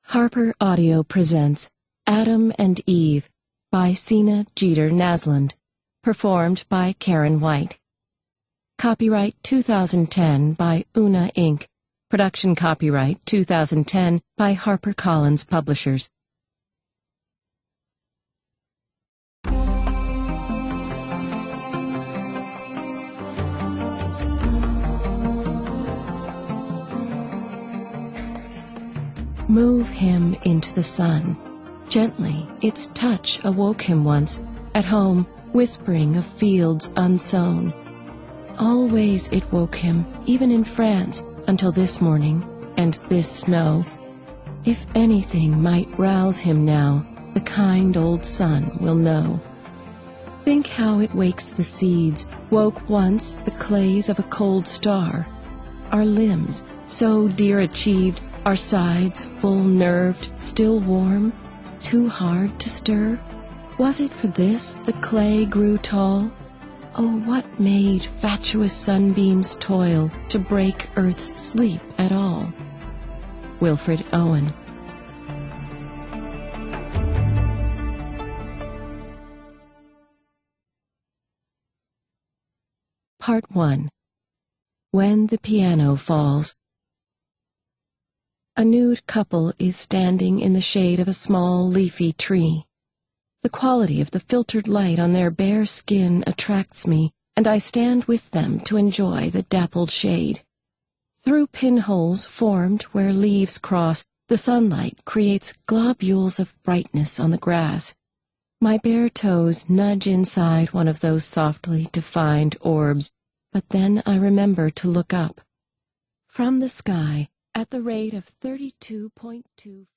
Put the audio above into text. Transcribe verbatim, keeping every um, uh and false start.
Harper Audio presents Adam and Eve by Sina Jeter Nasland, performed by Karen White. Copyright two thousand ten by Una Incorporated. Production copyright two thousand ten by HarperCollins Publishers. Move him into the sun. Gently, its touch awoke him once, at home, whispering of fields unsown. Always it woke him, even in France, until this morning, and this snow. If anything might rouse him now, the kind old sun will know. Think how it wakes the seeds, woke once the clays of a cold star. Our limbs, so dear achieved, our sides, full-nerved, still warm, too hard to stir? Was it for this the clay grew tall? Oh, what made fatuous sunbeams toil to break earth's sleep at all? Wilfred Owen. Part one. When the Piano Falls. A nude couple is standing in the shade of a small leafy tree. The quality of the filtered light on their bare skin attracts me, and I stand with them to enjoy the dappled shade. Through pinholes formed where leaves cross, the sunlight creates globules of brightness on the grass. My bare toes nudge inside one of those softly defined orbs, but then I remember to look up. From the sky, at the rate of thirty-two point two